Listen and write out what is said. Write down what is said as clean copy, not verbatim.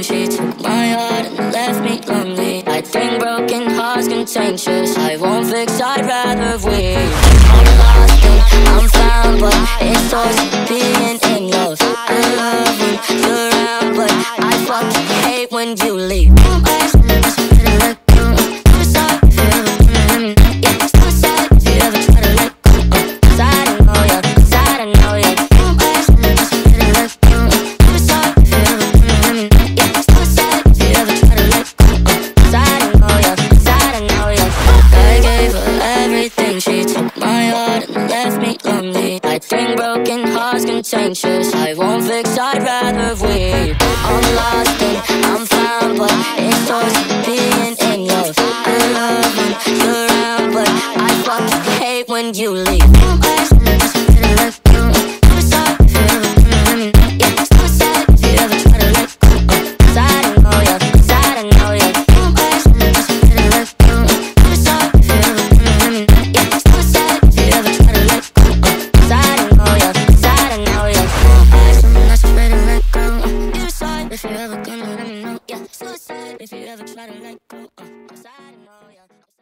She took my heart and left me lonely. I think broken hearts contagious. I won't fix, I'd rather weep. I'm lost and I'm found, but it's always being in love. I love when you're around, but I fucking hate when you leave. She took my heart and left me lonely. I think broken hearts contagious. I won't fix, I'd rather weep. I'm lost and I'm found, but it's always being in love. I love when you're around, but I fucking hate when you leave. If you ever gonna let me know, yeah, suicide. If you ever try to let go, I know, yeah.